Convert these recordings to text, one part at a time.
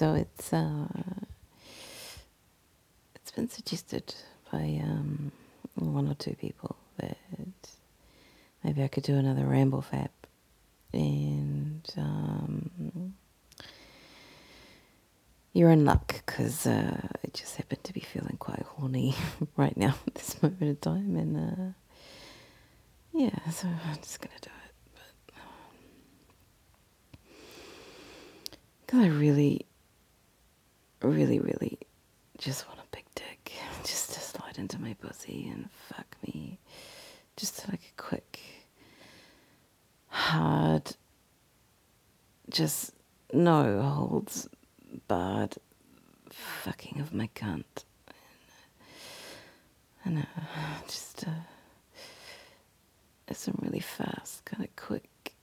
So it's been suggested by one or two people that maybe I could do another ramble fap, and you're in luck because I just happen to be feeling quite horny right now at this moment in time, and yeah, so I'm just gonna do it. Because I really, really, really just want a big dick, just to slide into my pussy and fuck me, just like a quick, hard, just no holds barred fucking of my cunt. And just some really fast, kind of quick,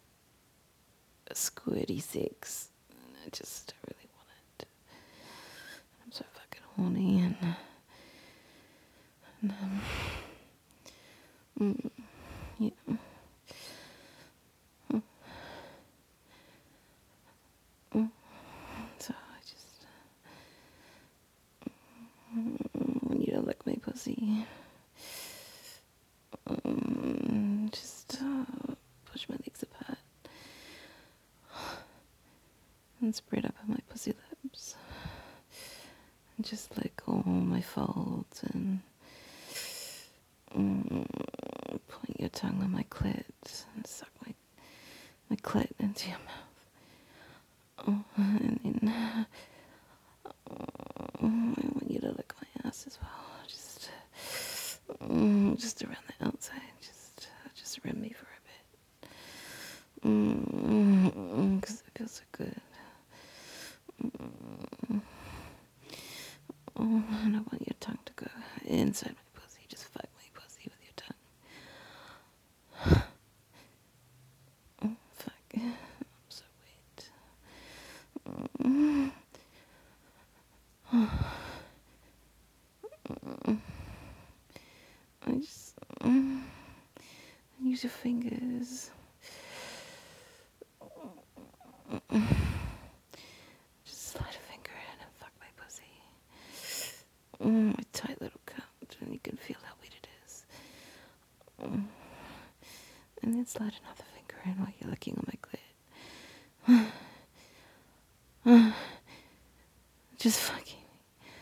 squirty sex. I just really want it. I'm so fucking horny, and yeah. So I just want you to lick my pussy. Just push my legs apart and spread up on my pussy lips. And just lick all my folds and point your tongue on my clit and suck my clit into your mouth. And then I want you to lick my ass as well. Just around the outside. Just rim me for a bit. Because it feels so good. And I want your tongue to go inside my pussy. Just fuck my pussy with your tongue. Fuck. I'm so wet. I just use your fingers. Just slide a finger in and fuck my pussy. My tight little cunt, and you can feel how wet it is. And then slide another finger in while you're licking on my clit. Just fucking me.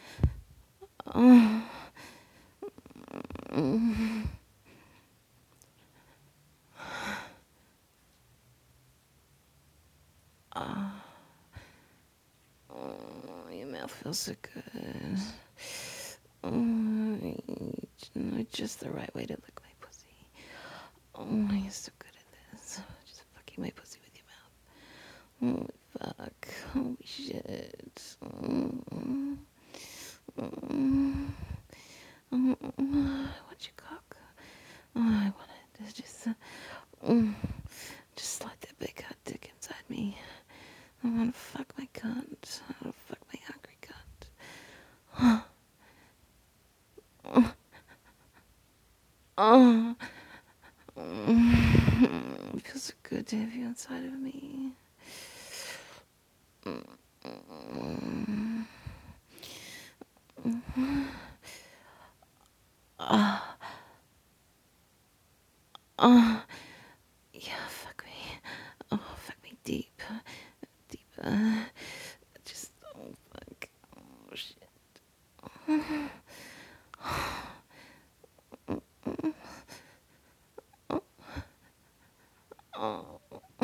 Your mouth feels so good. You know just the right way to lick my pussy. You're so good at this. Just fucking my pussy with your mouth. Holy fuck. Holy shit. I want your cock. I want it. It's just slide that big hot dick inside me. I want to fuck my cunt. I want to fuck my hungry cunt. It feels so good to have you inside of me. Yeah, fuck me. Oh, fuck me deep. Deep. Just, oh, fuck. Oh, shit. Oh,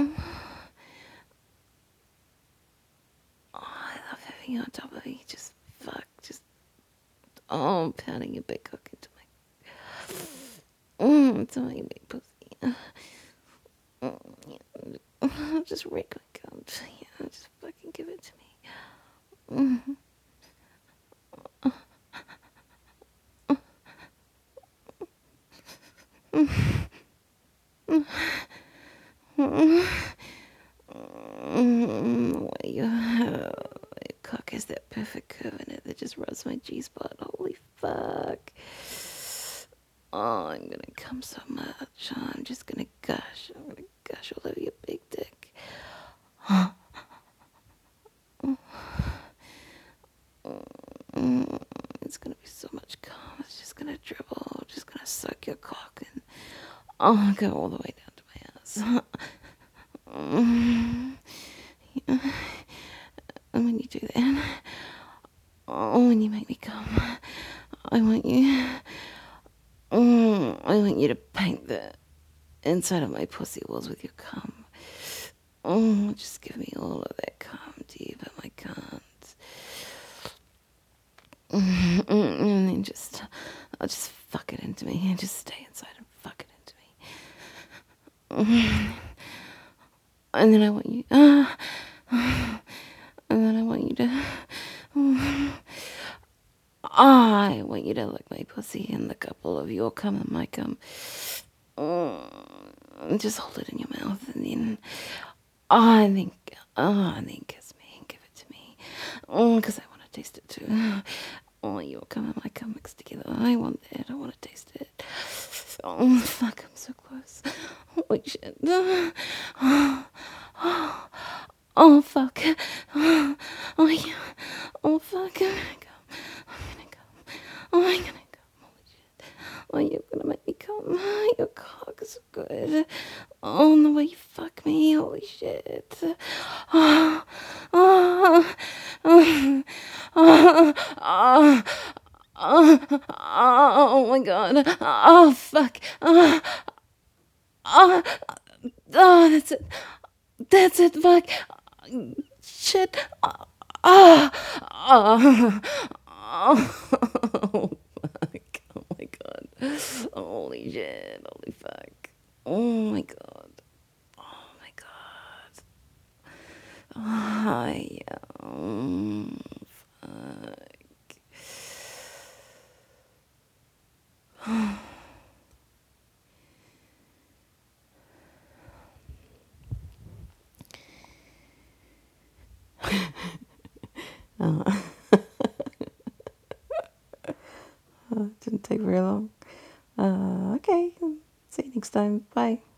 I love having you on top of me. Just fuck. Just, pounding your big cock into my, into my big pussy. Just rake my cunt. Yeah, just fucking give it to me. Your cock has that perfect curve in it that just rubs my G-spot. Holy fuck. Oh, I'm gonna come so much. Oh, I'm just gonna gush. I'm gonna gush all over your big dick. It's gonna be so much cum. It's just gonna dribble. Just gonna suck your cock and go all the way down to my ass. Yeah. And when you do that, when you make me come, I want you. I want you to paint the inside of my pussy walls with your cum. Just give me all of that cum deep in my cunt. And then I'll just fuck it into me and just stay inside and fuck it into me. And then I want you, and then I want you to, I want you to lick my pussy and lick up all of your cum and my cum. Just hold it in your mouth and then, and then kiss me and give it to me. Because I want to taste it too. Your cum and my cum mixed together. I want that. I want to taste it. Oh, fuck, I'm so close. Holy shit. Oh, fuck. Oh, yeah. Oh, fuck. I'm gonna come. I'm gonna come. Oh, I'm gonna come. Holy shit. Oh, you're gonna make me come. Your cock is good. Oh, the way you fuck me. Holy shit. Oh, oh, oh, oh, oh. Oh my god. Oh fuck. Oh, that's it. That's it. Fuck. Shit. Oh, oh, oh, fuck. Oh my god. Holy shit. Holy fuck. Oh my god. Oh my god. Oh, yeah. Didn't take very long. Okay. See you next time. Bye.